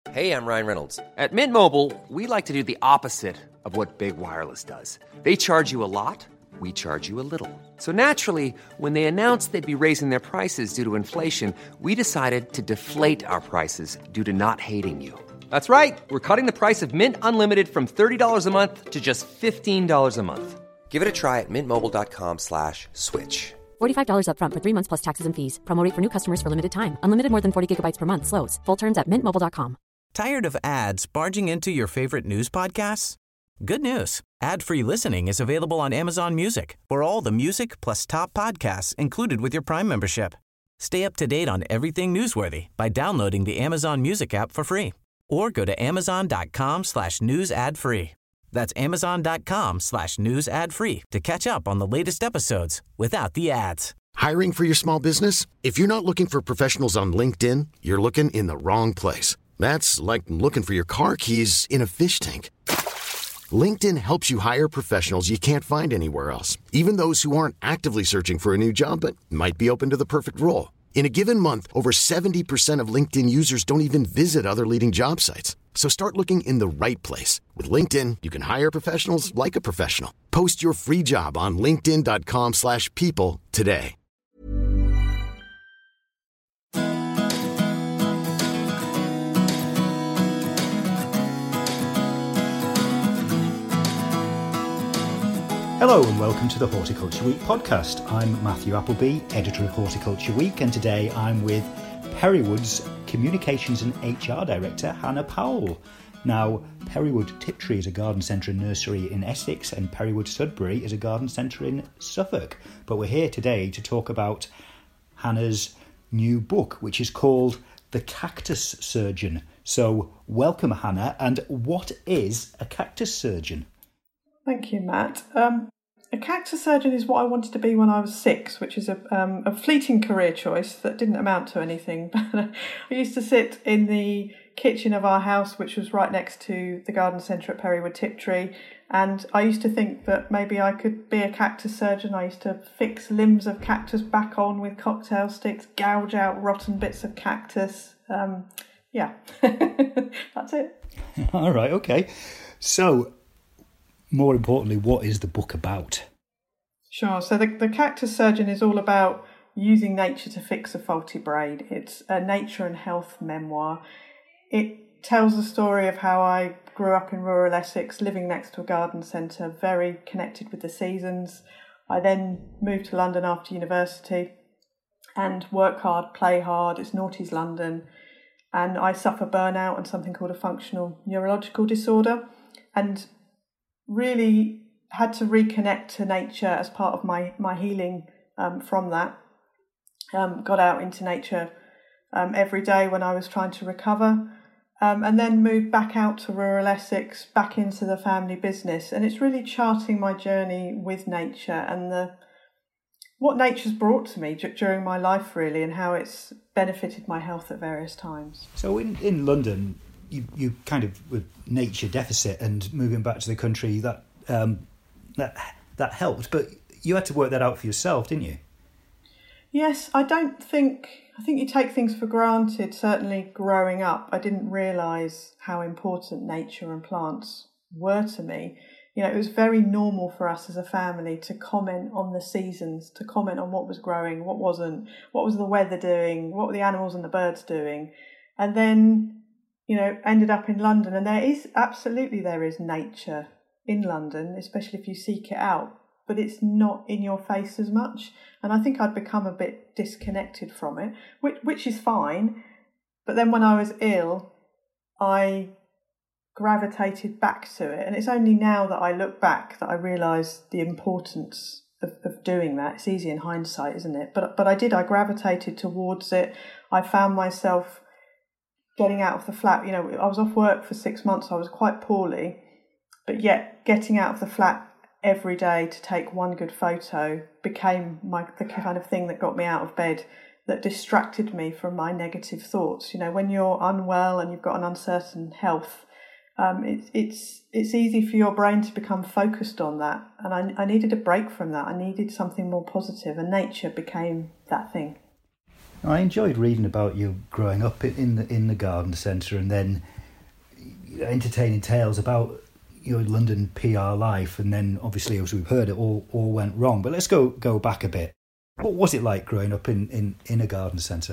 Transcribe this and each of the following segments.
Hey, I'm Ryan Reynolds. At Mint Mobile, we like to do the opposite of what Big Wireless does. They charge you a lot, we charge you a little. So naturally, when they announced they'd be raising their prices due to inflation, we decided to deflate our prices due to not hating you. That's right. We're cutting the price of Mint Unlimited from $30 a month to just $15 a month. Give it a try at mintmobile.com/switch. $45 up front for 3 months plus taxes and fees. Promo rate for new customers for limited time. Unlimited more than 40 gigabytes per month. Slows full terms at mintmobile.com. Tired of ads barging into your favorite news podcasts? Good news. Ad-free listening is available on Amazon Music for all the music plus top podcasts included with your Prime membership. Stay up to date on everything newsworthy by downloading the Amazon Music app for free or go to amazon.com/news ad free. That's amazon.com/news ad free to catch up on the latest episodes without the ads. Hiring for your small business? If you're not looking for professionals on LinkedIn, you're looking in the wrong place. That's like looking for your car keys in a fish tank. LinkedIn helps you hire professionals you can't find anywhere else, even those who aren't actively searching for a new job but might be open to the perfect role. In a given month, over 70% of LinkedIn users don't even visit other leading job sites. So start looking in the right place. With LinkedIn, you can hire professionals like a professional. Post your free job on linkedin.com/people today. Hello and welcome to the Horticulture Week podcast. I'm Matthew Appleby, editor of Horticulture Week, and today I'm with Perrywood's Communications and HR Director, Hannah Powell. Now, Perrywood Tiptree is a garden centre and nursery in Essex, and Perrywood Sudbury is a garden centre in Suffolk. But we're here today to talk about Hannah's new book, which is called The Cactus Surgeon. So, welcome, Hannah. And what is a cactus surgeon? Thank you, Matt. A cactus surgeon is what I wanted to be when I was 6, which is a fleeting career choice that didn't amount to anything. I used to sit in the kitchen of our house, which was right next to the garden centre at Perrywood Tiptree, and I used to think that maybe I could be a cactus surgeon. I used to fix limbs of cactus back on with cocktail sticks, gouge out rotten bits of cactus. Yeah, that's it. All right, okay. So, more importantly, what is the book about? Sure. So the Cactus Surgeon is all about using nature to fix a faulty braid. It's a nature and health memoir. It tells the story of how I grew up in rural Essex, living next to a garden centre, very connected with the seasons. I then moved to London after university and work hard, play hard. It's Naughty's London. And I suffer burnout and something called a functional neurological disorder. And really had to reconnect to nature as part of my healing from that. Got out into nature every day when I was trying to recover, and then moved back out to rural Essex, back into the family business. And it's really charting my journey with nature and what nature's brought to me during my life, really, and how it's benefited my health at various times. So in London, you kind of with nature deficit and moving back to the country, that helped, but you had to work that out for yourself, didn't you? Yes, I think you take things for granted. Certainly growing up, I didn't realise how important nature and plants were to me. You know, it was very normal for us as a family to comment on the seasons, to comment on what was growing, what wasn't, what was the weather doing, what were the animals and the birds doing. And then, you know, ended up in London, and there is nature in London, especially if you seek it out, but it's not in your face as much. And I think I'd become a bit disconnected from it, which is fine. But then when I was ill, I gravitated back to it. And it's only now that I look back that I realise the importance of doing that. It's easy in hindsight, isn't it? But I gravitated towards it. I found myself getting out of the flat. You know, I was off work for 6 months. I was quite poorly, but yet getting out of the flat every day to take one good photo became the kind of thing that got me out of bed, that distracted me from my negative thoughts. You know, when you're unwell and you've got an uncertain health, it's easy for your brain to become focused on that. And I needed a break from that. I needed something more positive, and nature became that thing. I enjoyed reading about you growing up in the garden centre and then entertaining tales about your London PR life, and then obviously, as we've heard, it all went wrong. But let's go back a bit. What was it like growing up in a garden centre?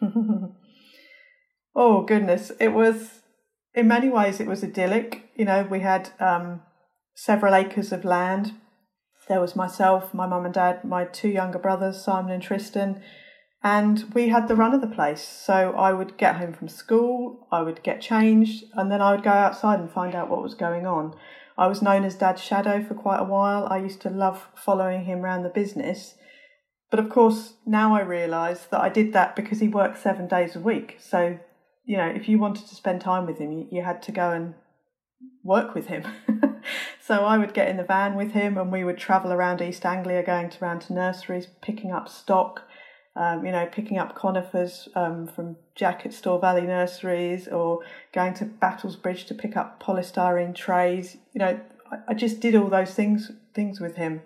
Oh goodness, it was, in many ways it was idyllic. You know, we had several acres of land. There was myself, my mum and dad, my two younger brothers, Simon and Tristan, and we had the run of the place. So I would get home from school, I would get changed, and then I would go outside and find out what was going on. I was known as Dad's shadow for quite a while. I used to love following him around the business. But of course, now I realise that I did that because he worked 7 days a week. So, you know, if you wanted to spend time with him, you had to go and work with him. So I would get in the van with him and we would travel around East Anglia, going around to nurseries, picking up stock, picking up conifers from Jack at Store Valley Nurseries, or going to Battlesbridge to pick up polystyrene trays. You know, I just did all those things with him.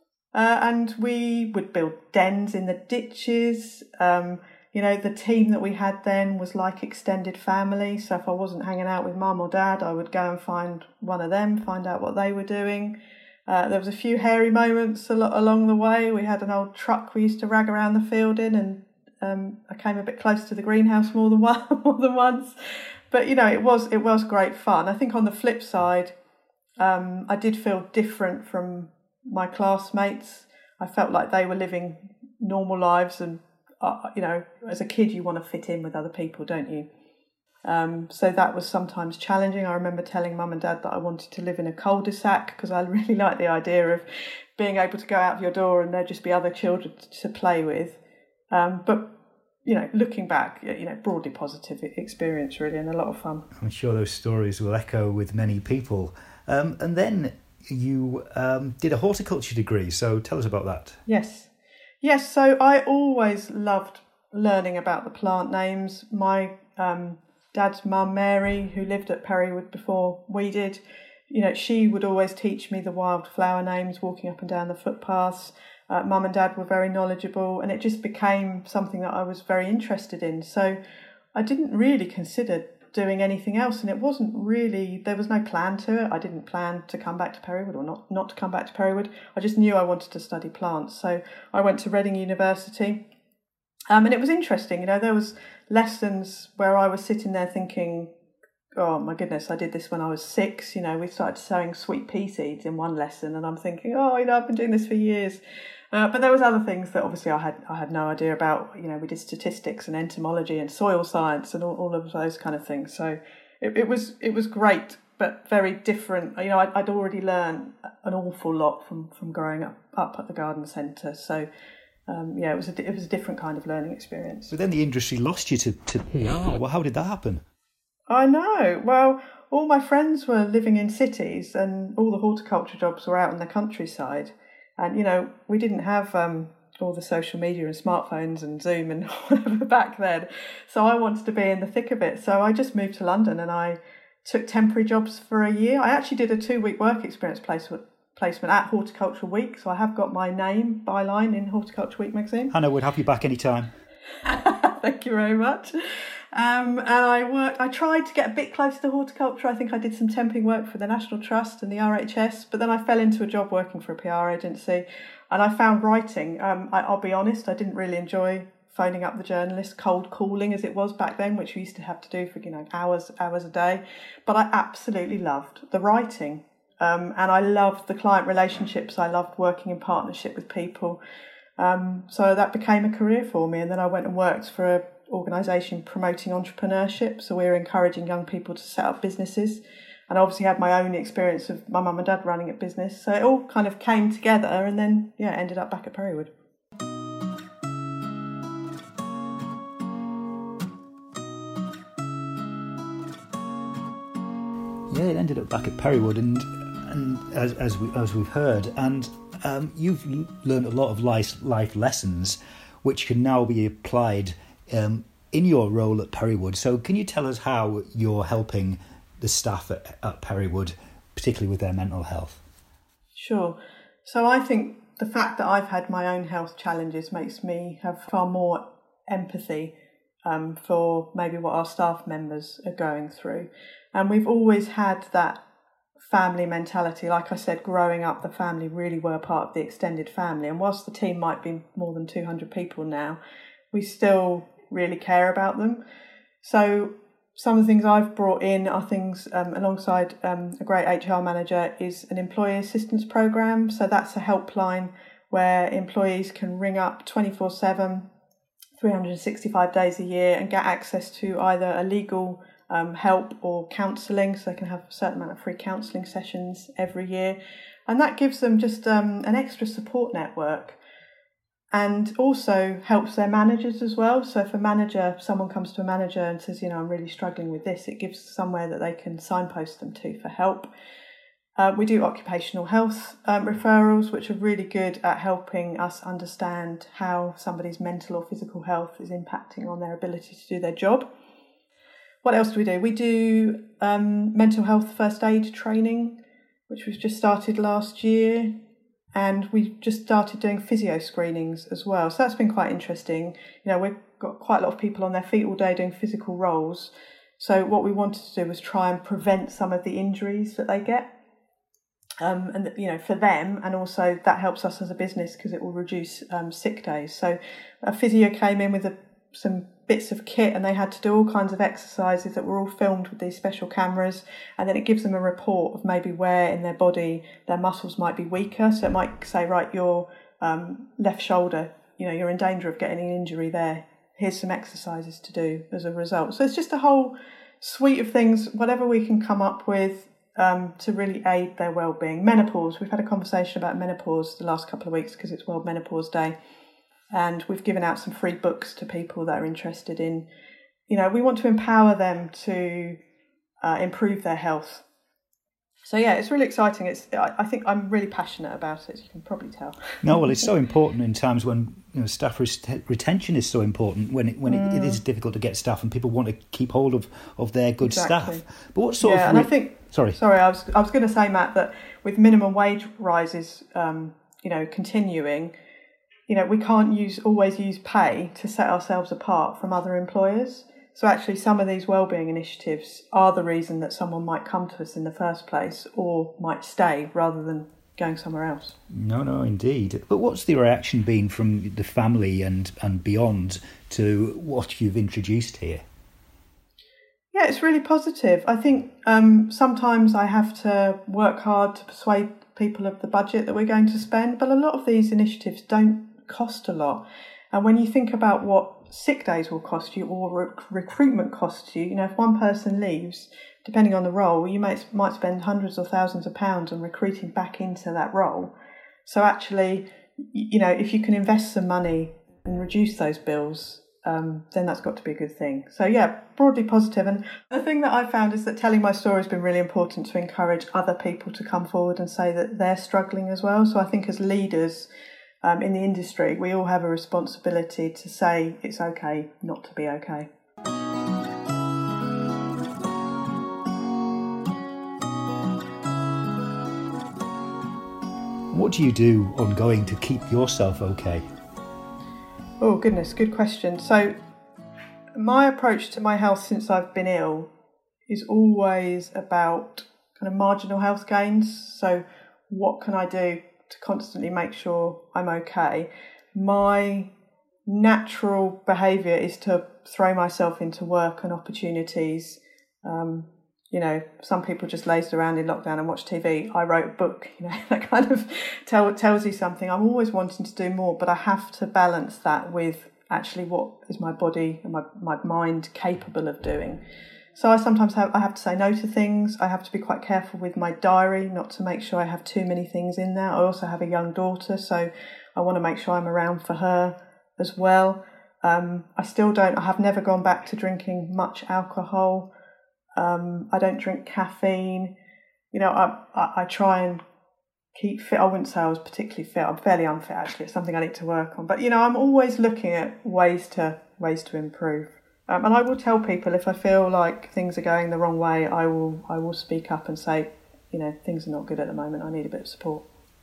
And we would build dens in the ditches. The team that we had then was like extended family. So if I wasn't hanging out with mum or dad, I would go and find one of them, find out what they were doing. There was a few hairy moments along the way. We had an old truck we used to rag around the field in, and I came a bit close to the greenhouse more than once. But, you know, it was great fun. I think on the flip side, I did feel different from my classmates. I felt like they were living normal lives, and as a kid you want to fit in with other people, don't you? So that was sometimes challenging. I remember telling mum and dad that I wanted to live in a cul-de-sac because I really liked the idea of being able to go out of your door and there'd just be other children to play with. But you know, looking back, broadly positive experience really, and a lot of fun. I'm sure those stories will echo with many people. And then you did a horticulture degree, so tell us about that. Yes, so I always loved learning about the plant names. My dad's mum, Mary, who lived at Perrywood before we did, she would always teach me the wildflower names walking up and down the footpaths. Mum and dad were very knowledgeable, and it just became something that I was very interested in. So I didn't really consider doing anything else, and it wasn't really, there was no plan to it. I didn't plan to come back to Perrywood or not to come back to Perrywood. I just knew I wanted to study plants. So I went to Reading University, and it was interesting. There was lessons where I was sitting there thinking, oh my goodness, I did this when I was 6. We started sowing sweet pea seeds in one lesson, and I'm thinking, I've been doing this for years. But there was other things that obviously I had no idea about. We did statistics and entomology and soil science and all of those kind of things. So it was great, but very different. I'd already learned an awful lot from growing up at the garden centre. So it was a different kind of learning experience. But then the industry lost you to PR. Well, how did that happen? I know. Well, all my friends were living in cities, and all the horticulture jobs were out in the countryside. And, we didn't have all the social media and smartphones and Zoom and whatever back then. So I wanted to be in the thick of it. So I just moved to London and I took temporary jobs for a year. I actually did a 2-week work experience placement at Horticulture Week. So I have got my name byline in Horticulture Week magazine. Hannah, would have you back anytime. Thank you very much. And I tried to get a bit close to horticulture. I think I did some temping work for the National Trust and the RHS, but then I fell into a job working for a PR agency, and I found writing. I'll be honest, I didn't really enjoy phoning up the journalists, cold calling as it was back then, which we used to have to do for hours a day. But I absolutely loved the writing, and I loved the client relationships. I loved working in partnership with people. So that became a career for me, and then I went and worked for an organisation promoting entrepreneurship. So we were encouraging young people to set up businesses, and I obviously had my own experience of my mum and dad running a business. So it all kind of came together, and then ended up back at Perrywood. Yeah, it ended up back at Perrywood, and as we've heard, and you've learned a lot of life lessons which can now be applied in your role at Perrywood. So can you tell us how you're helping the staff at Perrywood, particularly with their mental health? Sure. So I think the fact that I've had my own health challenges makes me have far more empathy for maybe what our staff members are going through. And we've always had that family mentality. Like I said, growing up, the family really were part of the extended family. And whilst the team might be more than 200 people now, we still really care about them. So some of the things I've brought in are things alongside a great HR manager is an employee assistance program. So that's a helpline where employees can ring up 24/7, 365 days a year and get access to either a legal help or counselling. So they can have a certain amount of free counselling sessions every year. And that gives them just an extra support network, and also helps their managers as well. So if someone comes to a manager and says, I'm really struggling with this, it gives somewhere that they can signpost them to for help. We do occupational health referrals, which are really good at helping us understand how somebody's mental or physical health is impacting on their ability to do their job. What else do we do? We do mental health first aid training, which was just started last year. And we just started doing physio screenings as well. So that's been quite interesting. We've got quite a lot of people on their feet all day doing physical roles. So what we wanted to do was try and prevent some of the injuries that they get. For them, and also that helps us as a business because it will reduce sick days. So a physio came in with some bits of kit, and they had to do all kinds of exercises that were all filmed with these special cameras, and then it gives them a report of maybe where in their body their muscles might be weaker. So it might say, right, your left shoulder, you're in danger of getting an injury there. Here's some exercises to do as a result. So it's just a whole suite of things, whatever we can come up with to really aid their well-being. Menopause, we've had a conversation about menopause the last couple of weeks because it's World Menopause Day. And we've given out some free books to people that are interested in, we want to empower them to improve their health. So yeah, it's really exciting. I think I'm really passionate about it, as you can probably tell. No, well, it's so important in times when staff retention is so important, when it is difficult to get staff and people want to keep hold of their good staff. But what sort of... and I think... Sorry, I was going to say, Matt, that with minimum wage rises, continuing, we can't always use pay to set ourselves apart from other employers. So actually some of these wellbeing initiatives are the reason that someone might come to us in the first place or might stay rather than going somewhere else. No, indeed. But what's the reaction been from the family and beyond to what you've introduced here? Yeah, it's really positive. I think sometimes I have to work hard to persuade people of the budget that we're going to spend, but a lot of these initiatives don't cost a lot. And when you think about what sick days will cost you or recruitment costs you, if one person leaves, depending on the role, you might spend hundreds or thousands of pounds on recruiting back into that role. So actually, if you can invest some money and reduce those bills, then that's got to be a good thing. So yeah, broadly positive. And the thing that I found is that telling my story has been really important to encourage other people to come forward and say that they're struggling as well. So I think as leaders in the industry, we all have a responsibility to say it's okay not to be okay. What do you do ongoing to keep yourself okay? Oh goodness, good question. So my approach to my health since I've been ill is always about kind of marginal health gains. So what can I do to constantly make sure I'm okay? My natural behaviour is to throw myself into work and opportunities. Some people just lazed around in lockdown and watched TV. I wrote a book, that kind of tells you something. I'm always wanting to do more, but I have to balance that with actually what is my body and my mind capable of doing. So I sometimes have to say no to things. I have to be quite careful with my diary, not to make sure I have too many things in there. I also have a young daughter, so I want to make sure I'm around for her as well. I have never gone back to drinking much alcohol. I don't drink caffeine. I try and keep fit. I wouldn't say I was particularly fit. I'm fairly unfit, actually. It's something I need to work on. But, I'm always looking at ways to improve. And I will tell people if I feel like things are going the wrong way, I will speak up and say, things are not good at the moment. I need a bit of support.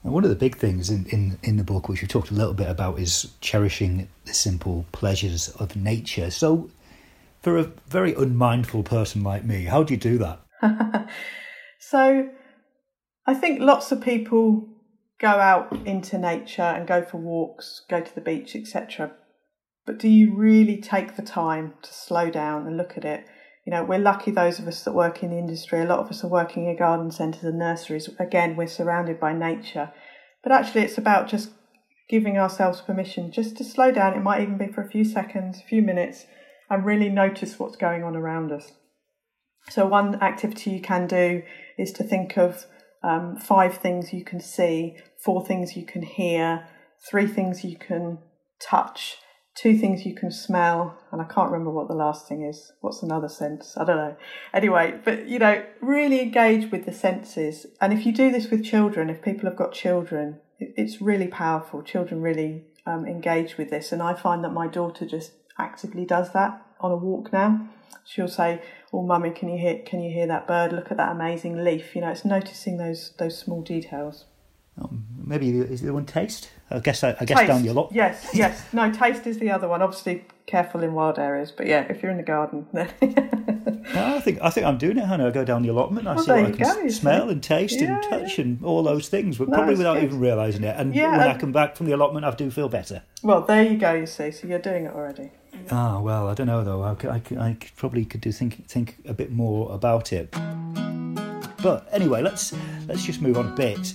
And one of the big things in the book, which we talked a little bit about, is cherishing the simple pleasures of nature. So for a very unmindful person like me, how do you do that? So I think lots of people go out into nature and go for walks, go to the beach, etc. But do you really take the time to slow down and look at it? You know, we're lucky, those of us that work in the industry. A lot of us are working in garden centres and nurseries. Again, we're surrounded by nature. But actually, it's about just giving ourselves permission just to slow down. It might even be for a few seconds, a few minutes, and really notice what's going on around us. So one activity you can do is to think of 5 things you can see, 4 things you can hear, 3 things you can touch, 2 things you can smell, and I can't remember what the last thing is. What's another sense? I don't know. Anyway, but, you know, really engage with the senses. And if you do this with children, if people have got children, it's really powerful. Children really engage with this. And I find that my daughter just actively does that on a walk now. She'll say, "Oh, Mummy, can you hear that bird? Look at that amazing leaf." You know, it's noticing those small details. Maybe is the one taste? I guess Taste. down your lot. Yes. No, taste is the other one. Obviously, careful in wild areas. But yeah, if you're in the garden, then. No, I think I'm doing it, Hannah. I go down the allotment. I see what I can smell and taste and touch and all those things, but probably without even realising it. And when I come back from the allotment, I do feel better. Well, there you go. You see, so you're doing it already. Well, I don't know though. I probably could think a bit more about it. But anyway, let's just move on a bit.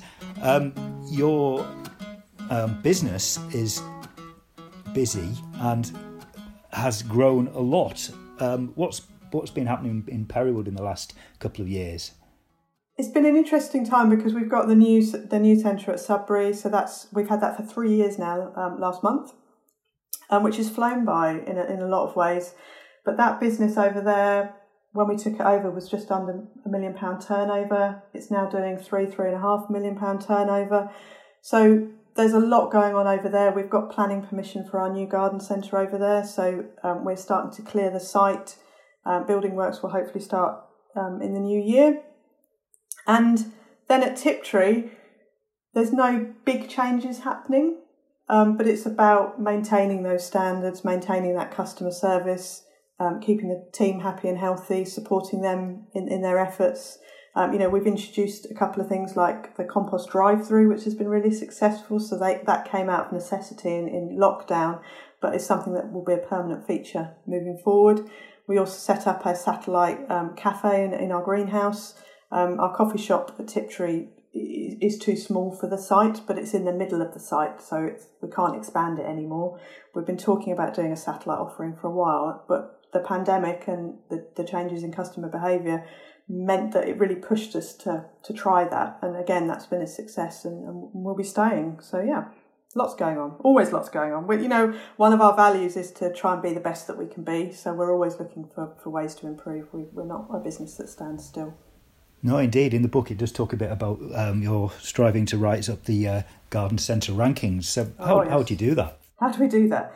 Your business is busy and has grown a lot. What's been happening in Perrywood in the last couple of years? It's been an interesting time because we've got the new centre at Sudbury. So we've had that for 3 years now. Last month. Which has flown by in a lot of ways. But that business over there, when we took it over, was just under £1 million turnover. It's now doing £3.5 million turnover. So there's a lot going on over there. We've got planning permission for our new garden centre over there. So we're starting to clear the site. Building works will hopefully start in the new year. And then at Tiptree, there's no big changes happening. But it's about maintaining those standards, maintaining that customer service, keeping the team happy and healthy, supporting them in their efforts. We've introduced a couple of things like the compost drive-through, which has been really successful. So that came out of necessity in lockdown, but it's something that will be a permanent feature moving forward. We also set up a satellite cafe in our greenhouse. Our coffee shop at Tiptree is too small for the site, but it's in the middle of the site, so we can't expand it anymore. We've been talking about doing a satellite offering for a while, but the pandemic and the changes in customer behaviour meant that it really pushed us to try that. And again, that's been a success and we'll be staying. So yeah, lots going on. Always lots going on. One of our values is to try and be the best that we can be. So we're always looking for ways to improve. We're not a business that stands still. No, indeed. In the book, it does talk a bit about your striving to rise up the garden centre rankings. So how do you do that? How do we do that?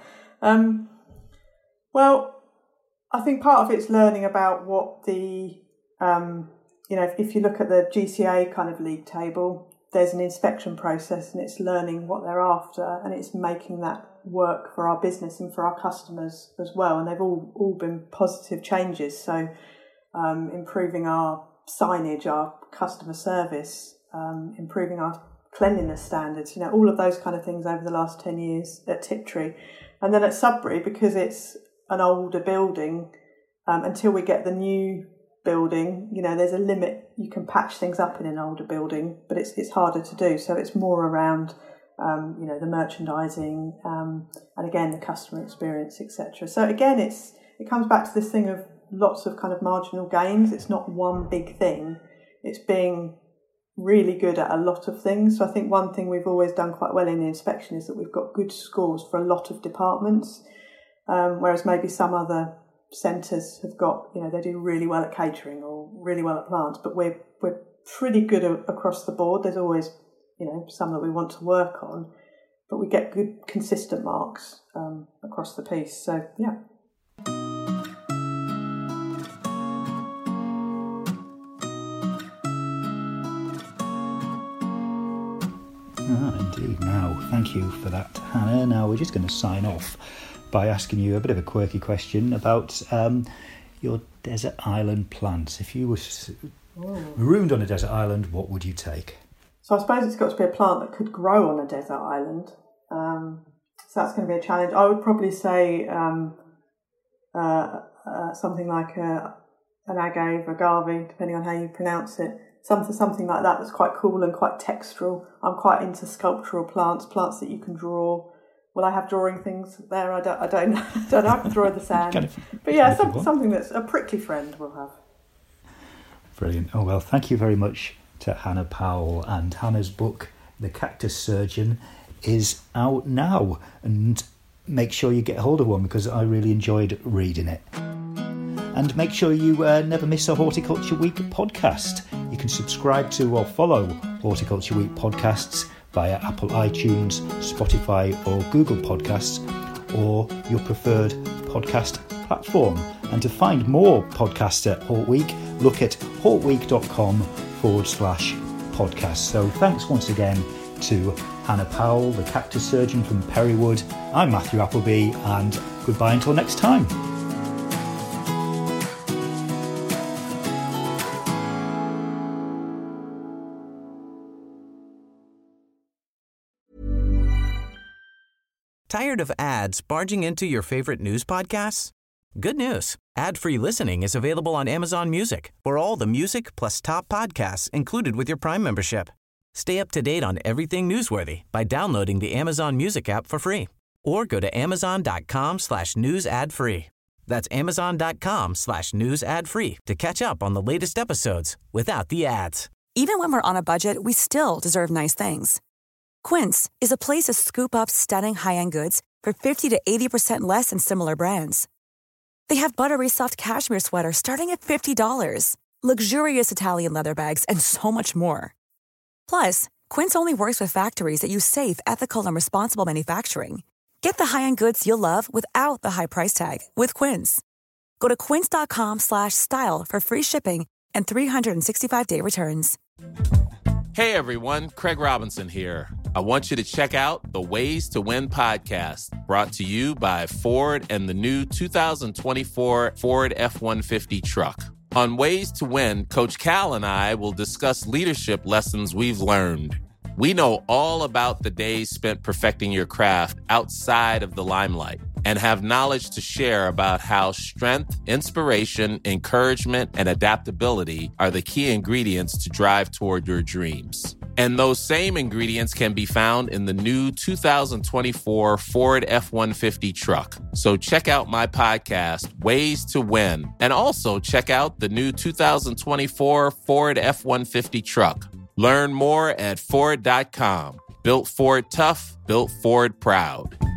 Well, I think part of it's learning about what the, if you look at the GCA kind of league table, there's an inspection process and it's learning what they're after and it's making that work for our business and for our customers as well. And they've all been positive changes. So improving our signage, our customer service, improving our cleanliness standards, all of those kind of things over the last 10 years at Tiptree. And then at Sudbury, because it's an older building, until we get the new building, there's a limit. You can patch things up in an older building, but it's harder to do. So it's more around, the merchandising, and again, the customer experience, etc. So again, it comes back to this thing of lots of kind of marginal gains. It's not one big thing. It's being really good at a lot of things. So I think one thing we've always done quite well in the inspection is that we've got good scores for a lot of departments, whereas maybe some other centres have got, they do really well at catering or really well at plants, but we're pretty good across the board. There's always, some that we want to work on, but we get good consistent marks across the piece. So yeah. Indeed. Now, thank you for that, Hannah. Now, we're just going to sign off by asking you a bit of a quirky question about your desert island plants. If you were marooned on a desert island, what would you take? So I suppose it's got to be a plant that could grow on a desert island. So that's going to be a challenge. I would probably say something like an agave, depending on how you pronounce it. Something like that that's quite cool and quite textural. I'm quite into sculptural plants that you can draw. Will I have drawing things there? I don't know. Don't have to draw the sand. But yeah, something that's a prickly friend will have. Brilliant. Oh, well, thank you very much to Hannah Powell. And Hannah's book, The Cactus Surgeon, is out now. And make sure you get hold of one because I really enjoyed reading it. And make sure you never miss a Horticulture Week podcast. You can subscribe to or follow Horticulture Week podcasts via Apple iTunes, Spotify or Google Podcasts, or your preferred podcast platform. And to find more podcasts at Hort Week, look at hortweek.com/podcast. So thanks once again to Hannah Powell, the cactus surgeon from Perrywood. I'm Matthew Appleby, and goodbye until next time. Tired of ads barging into your favorite news podcasts? Good news. Ad-free listening is available on Amazon Music for all the music plus top podcasts included with your Prime membership. Stay up to date on everything newsworthy by downloading the Amazon Music app for free or go to amazon.com/news ad free. That's amazon.com/news ad free to catch up on the latest episodes without the ads. Even when we're on a budget, we still deserve nice things. Quince is a place to scoop up stunning high-end goods for 50 to 80% less than similar brands. They have buttery soft cashmere sweaters starting at $50, luxurious Italian leather bags, and so much more. Plus, Quince only works with factories that use safe, ethical, and responsible manufacturing. Get the high-end goods you'll love without the high price tag with Quince. Go to quince.com/style for free shipping and 365-day returns. Hey everyone, Craig Robinson here. I want you to check out the Ways to Win podcast, brought to you by Ford and the new 2024 Ford F-150 truck. On Ways to Win, Coach Cal and I will discuss leadership lessons we've learned. We know all about the days spent perfecting your craft outside of the limelight and have knowledge to share about how strength, inspiration, encouragement, and adaptability are the key ingredients to drive toward your dreams. And those same ingredients can be found in the new 2024 Ford F-150 truck. So check out my podcast, Ways to Win, and also check out the new 2024 Ford F-150 truck. Learn more at Ford.com. Built Ford tough, built Ford proud.